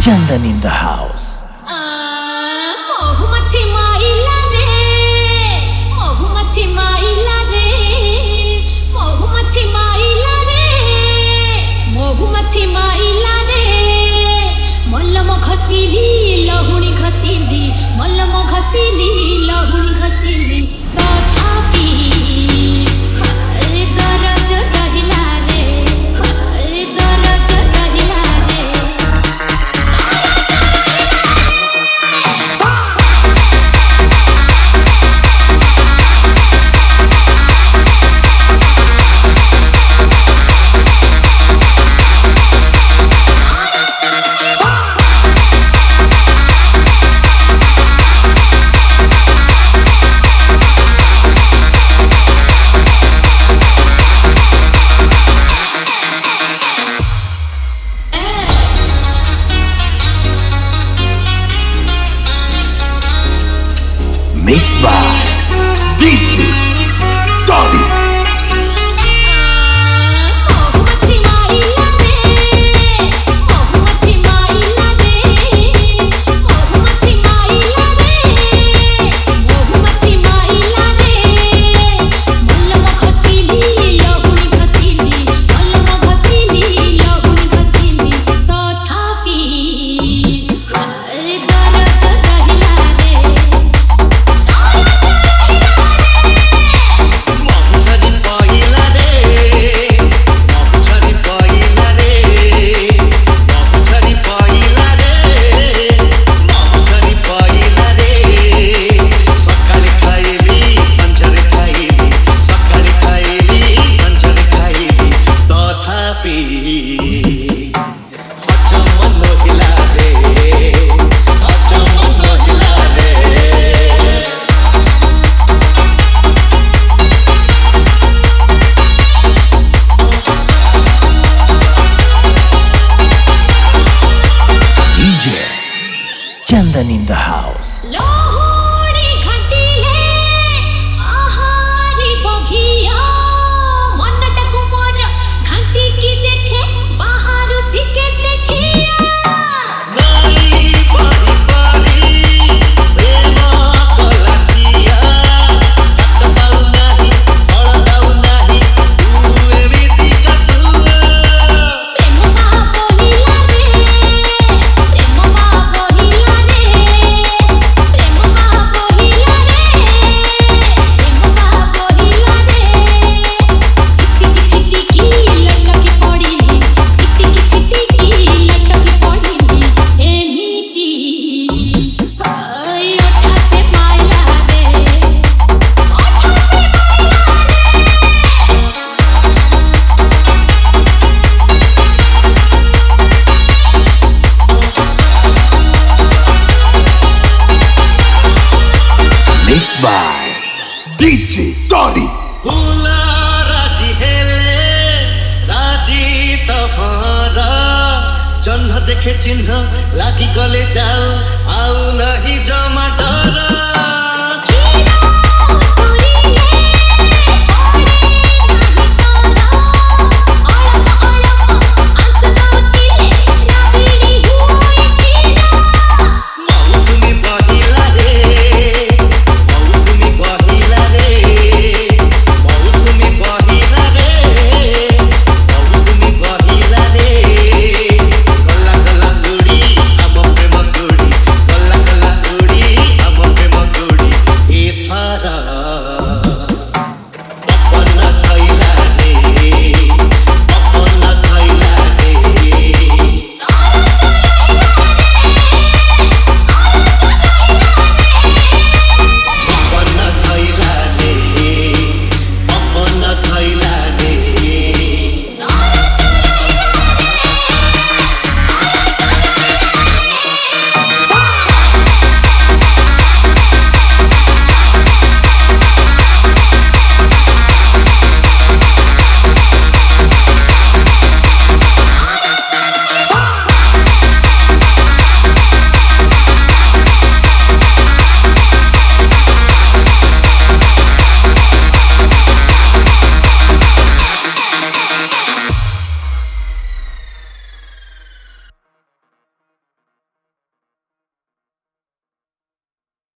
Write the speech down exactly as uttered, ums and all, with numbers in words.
Chandan in the house. মহুমাছি মাইলা রে মহুমাছি মাইলা রে মহুমাছি মাইলা রে মহুমাছি মাইলা রে মল্লম ঘসিলি লহুনি ঘসিলি মল্লম ঘসিলি লহুনি ঘসিলি তথাপি হায় দরজ রহিলা রে হায় দরজ রহিলা রে Mixed by D J Sorry. Chandan in the house. Lohri घंटिले आहारी बघिया मनटाकु मोर घंटी की देखे बाहरु चिके देखिया नाई पारी पारी प्रेम कलासिया कटबाउ नाही फळदाउ नाही तू एमिति कसुआ प्रेम मा बोहिला रे प्रेम मा बोहिला रे प्रेम मा बोहिला रे प्रेम मा बोहिला रे छिटिकी छिटिकी लटकी पड़िली छिटिकी छिटिकी लटकी पड़िली एमिति हाय ओठा से माइला रे ओठा से माइला Mixed by D J Sorry. फूला राजी हेले राजी तफर जन्ह देखे चिन्ह लागी गले जाऊ आउ नहीं जमा डर मौसमी बहिला रे मौसमी बहिला रे मौसमी बहिला रे मौसमी बहिला रे गल्ला गल्ला गुडी आम प्रेम गुडी गल्ला गल्ला गुडी आम प्रेम गुडी ए थारा